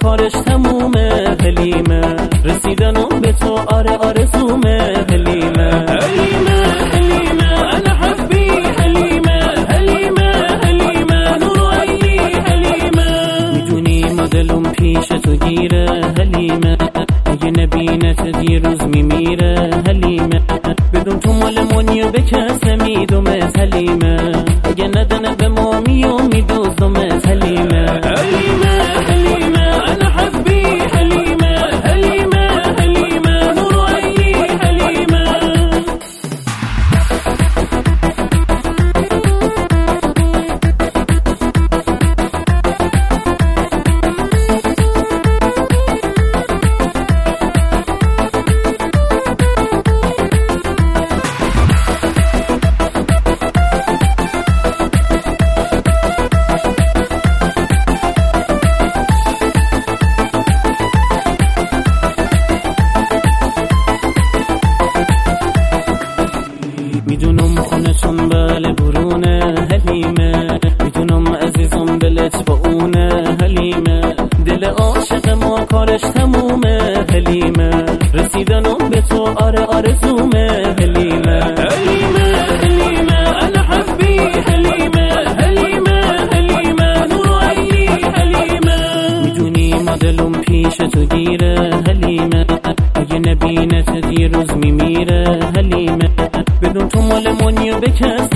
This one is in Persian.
کارش تمومه. حلیمه رسیدنم به تو آره آرزومه. حلیمه حلیمه حلیمه انا حبی. حلیمه حلیمه حلیمه نور عینی. حلیمه میدونی ما دلم پیش تو گیره. حلیمه اگه نبینت دیروز میمیره. حلیمه بدون تو مال منیو به کسه میدومت. حلیمه اگه ندنه به ما میدوزدومت. حلیمه حلیمه حلیمه انا حبی. حلیمه حلیمه حلیمه نور عینی. حلیمه میدونم خونتون بله برونه. حلیمه میدونم عزیزم دلت با اونه. حلیمه دل عاشق ما کارش تمومه. حلیمه رسیدنم به تو آره آرزومه. حلیمه حلیمه حلیمه انا حبی. حلیمه حلیمه حلیمه نور عینی. حلیمه میدونی ما دلم پیش تو گیره. حلیمه اگه نبینت دیروز میمیره. حلیمه بدون تو مال منیو به کس